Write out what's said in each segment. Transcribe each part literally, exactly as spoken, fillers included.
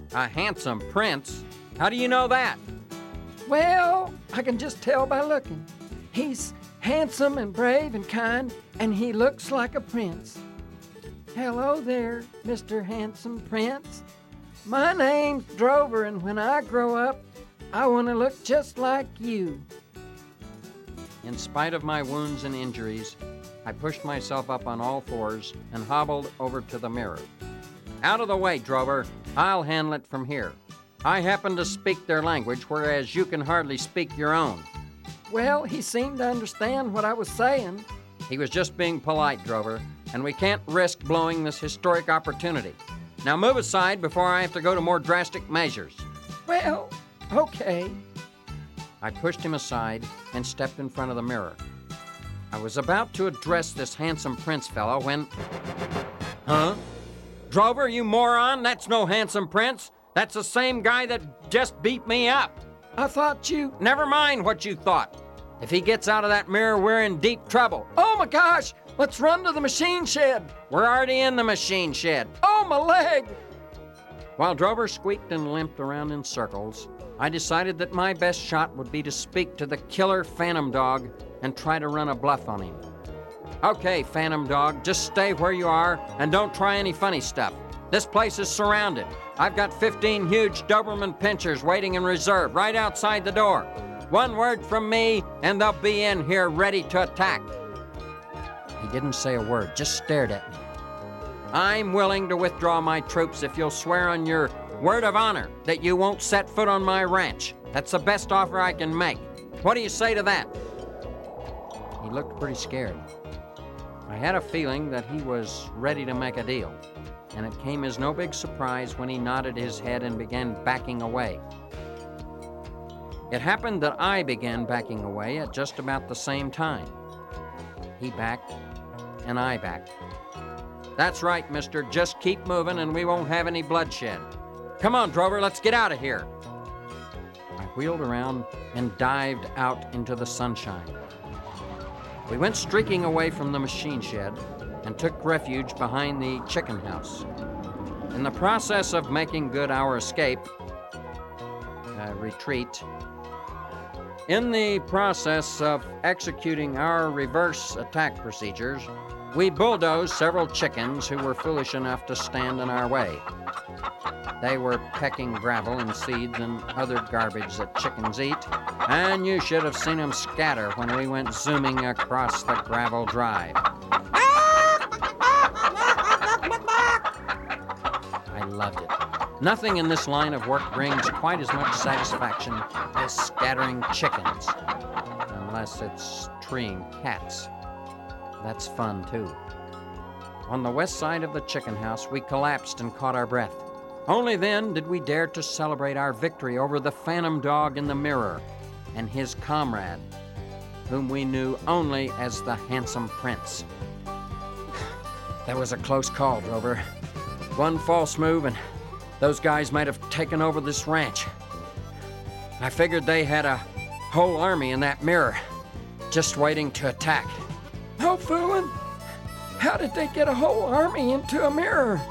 A handsome prince? How do you know that? Well, I can just tell by looking. He's handsome and brave and kind, and he looks like a prince. Hello there, Mister Handsome Prince. My name's Drover, and when I grow up, I want to look just like you. In spite of my wounds and injuries, I pushed myself up on all fours and hobbled over to the mirror. Out of the way, Drover. I'll handle it from here. I happen to speak their language, whereas you can hardly speak your own. Well, he seemed to understand what I was saying. He was just being polite, Drover, and we can't risk blowing this historic opportunity. Now move aside before I have to go to more drastic measures. Well, okay. I pushed him aside and stepped in front of the mirror. I was about to address this handsome prince fellow when... Huh? Drover, you moron! That's no handsome prince! That's the same guy that just beat me up! I thought you... Never mind what you thought. If he gets out of that mirror, we're in deep trouble. Oh my gosh! Let's run to the machine shed! We're already in the machine shed. Oh, my leg! While Drover squeaked and limped around in circles, I decided that my best shot would be to speak to the killer Phantom Dog and try to run a bluff on him. Okay, Phantom Dog, just stay where you are and don't try any funny stuff. This place is surrounded. I've got fifteen huge Doberman pinchers waiting in reserve right outside the door. One word from me and they'll be in here ready to attack. He didn't say a word, just stared at me. I'm willing to withdraw my troops if you'll swear on your word of honor that you won't set foot on my ranch. That's the best offer I can make. What do you say to that? He looked pretty scared. I had a feeling that he was ready to make a deal, and it came as no big surprise when he nodded his head and began backing away. It happened that I began backing away at just about the same time. He backed, and I backed. That's right, mister. Just keep moving and we won't have any bloodshed. Come on, Drover, let's get out of here. I wheeled around and dived out into the sunshine. We went streaking away from the machine shed and took refuge behind the chicken house. In the process of making good our escape, uh, retreat, in the process of executing our reverse attack procedures, we bulldozed several chickens who were foolish enough to stand in our way. They were pecking gravel and seeds and other garbage that chickens eat, and you should have seen them scatter when we went zooming across the gravel drive. I loved it. Nothing in this line of work brings quite as much satisfaction as scattering chickens, unless it's treeing cats. That's fun, too. On the west side of the chicken house, we collapsed and caught our breath. Only then did we dare to celebrate our victory over the Phantom Dog in the mirror and his comrade, whom we knew only as the Handsome Prince. That was a close call, Drover. One false move and those guys might have taken over this ranch. I figured they had a whole army in that mirror, just waiting to attack. No fooling! How did they get a whole army into a mirror?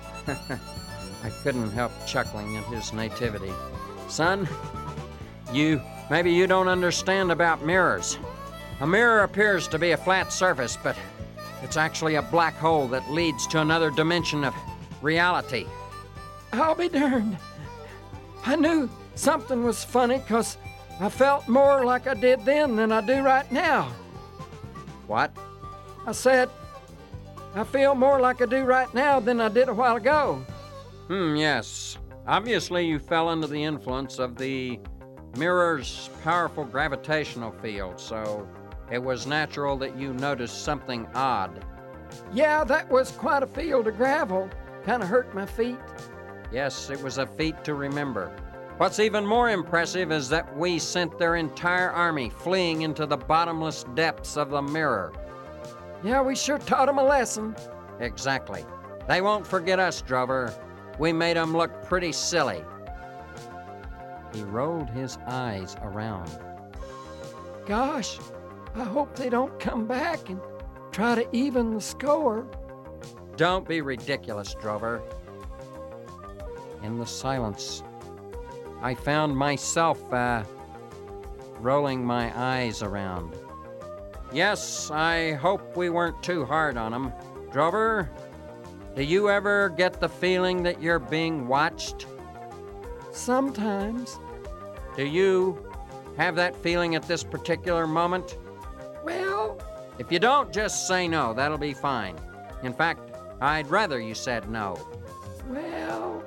I couldn't help chuckling at his nativity. Son, you, maybe you don't understand about mirrors. A mirror appears to be a flat surface, but it's actually a black hole that leads to another dimension of reality. I'll be darned. I knew something was funny because I felt more like I did then than I do right now. What? I said, I feel more like I do right now than I did a while ago. Hmm, yes. Obviously, you fell under the influence of the mirror's powerful gravitational field, so it was natural that you noticed something odd. Yeah, that was quite a field of gravel. Kind of hurt my feet. Yes, it was a feat to remember. What's even more impressive is that we sent their entire army fleeing into the bottomless depths of the mirror. Yeah, we sure taught them a lesson. Exactly. They won't forget us, Drover. We made them look pretty silly. He rolled his eyes around. Gosh, I hope they don't come back and try to even the score. Don't be ridiculous, Drover. In the silence, I found myself, uh, rolling my eyes around. Yes, I hope we weren't too hard on him. Drover, do you ever get the feeling that you're being watched? Sometimes. Do you have that feeling at this particular moment? Well, If you don't, just say no. That'll be fine. In fact, I'd rather you said no. well,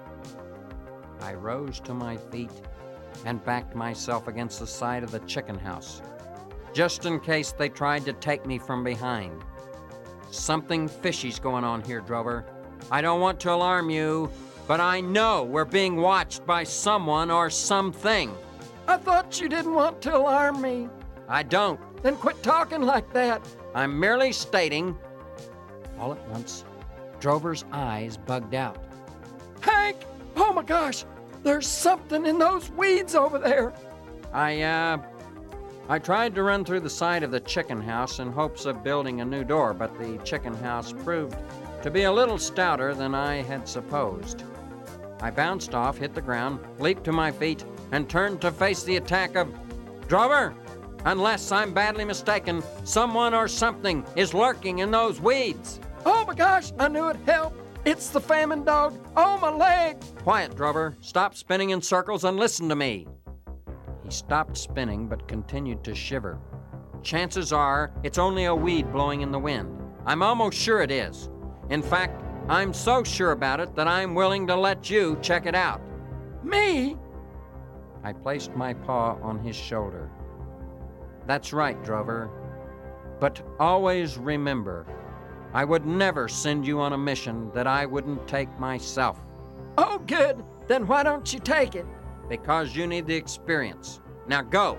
I rose to my feet and backed myself against the side of the chicken house, just in case they tried to take me from behind. Something fishy's going on here, Drover. I don't want to alarm you, but I know we're being watched by someone or something. I thought you didn't want to alarm me. I don't. Then quit talking like that. I'm merely stating. All at once, Drover's eyes bugged out. Hank! Oh my gosh! There's something in those weeds over there. I, uh, I tried to run through the side of the chicken house in hopes of building a new door, but the chicken house proved to be a little stouter than I had supposed. I bounced off, hit the ground, leaped to my feet, and turned to face the attack of Drover! Unless I'm badly mistaken, someone or something is lurking in those weeds. Oh my gosh, I knew it'd help. It's the famine dog. Oh, my leg. Quiet, Drover. Stop spinning in circles and listen to me. He stopped spinning but continued to shiver. Chances are it's only a weed blowing in the wind. I'm almost sure it is. In fact, I'm so sure about it that I'm willing to let you check it out. Me? I placed my paw on his shoulder. That's right, Drover. But always remember, I would never send you on a mission that I wouldn't take myself. Oh, good. Then why don't you take it? Because you need the experience. Now go!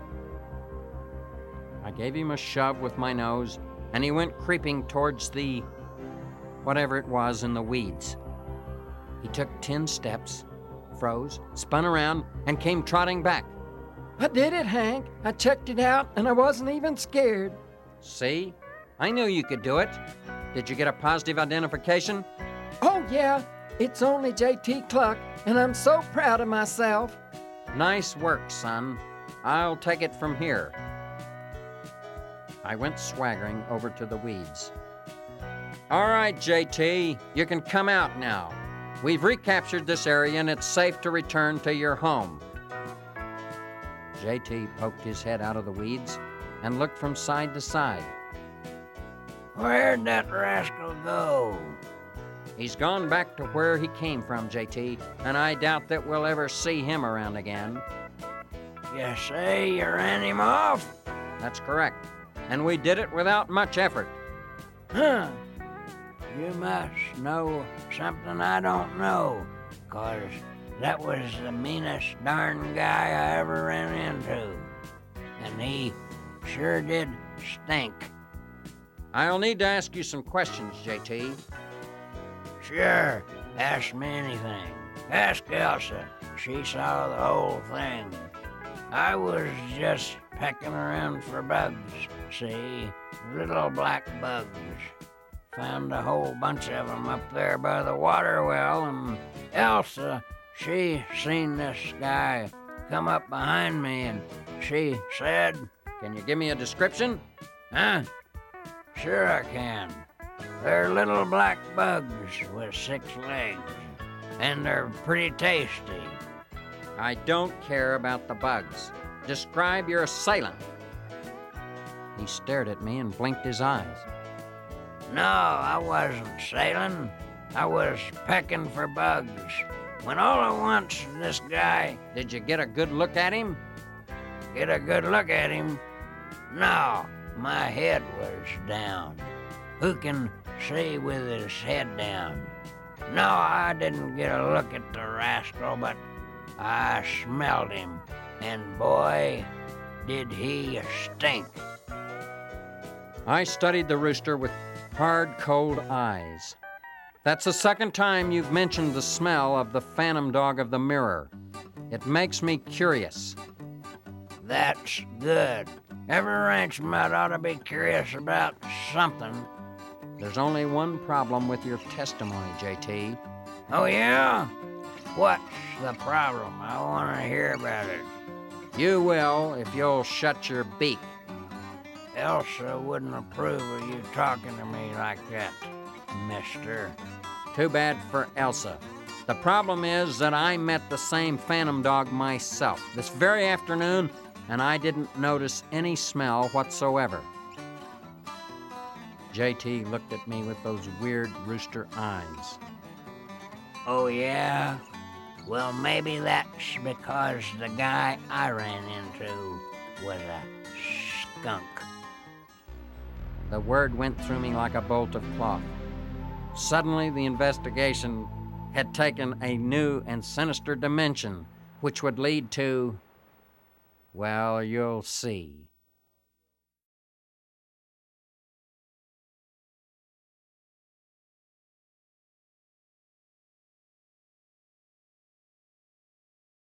I gave him a shove with my nose, and he went creeping towards the... whatever it was in the weeds. He took ten steps, froze, spun around, and came trotting back. I did it, Hank. I checked it out, and I wasn't even scared. See? I knew you could do it. Did you get a positive identification? Oh, yeah. It's only J T Cluck, and I'm so proud of myself. Nice work, son. I'll take it from here. I went swaggering over to the weeds. All right, J T, you can come out now. We've recaptured this area, and it's safe to return to your home. J T poked his head out of the weeds and looked from side to side. Where'd that rascal go? He's gone back to where he came from, J T, and I doubt that we'll ever see him around again. You say you ran him off? That's correct. And we did it without much effort. Huh. You must know something I don't know, 'cause that was the meanest darn guy I ever ran into. And he sure did stink. I'll need to ask you some questions, J T. Sure, ask me anything. Ask Elsa. She saw the whole thing. I was just pecking around for bugs, see? Little black bugs. Found a whole bunch of them up there by the water well, and Elsa, she seen this guy come up behind me, and she said, Can you give me a description? huh? Sure I can. They're little black bugs with six legs, and they're pretty tasty. I don't care about the bugs. Describe your assailant. He stared at me and blinked his eyes. No, I wasn't sailing. I was pecking for bugs. When all at once this guy... Did you get a good look at him? Get a good look at him? No, my head was down. Who can see with his head down? No, I didn't get a look at the rascal, but I smelled him, and boy, did he stink. I studied the rooster with hard, cold eyes. That's the second time you've mentioned the smell of the phantom dog of the mirror. It makes me curious. That's good. Every ranch mutt ought to be curious about something. There's only one problem with your testimony, J T. Oh, yeah? What's the problem? I want to hear about it. You will if you'll shut your beak. Elsa wouldn't approve of you talking to me like that, mister. Too bad for Elsa. The problem is that I met the same phantom dog myself this very afternoon, and I didn't notice any smell whatsoever. J T looked at me with those weird rooster eyes. Oh, yeah? Well, maybe that's because the guy I ran into was a skunk. The word went through me like a bolt of cloth. Suddenly, the investigation had taken a new and sinister dimension, which would lead to, well, you'll see.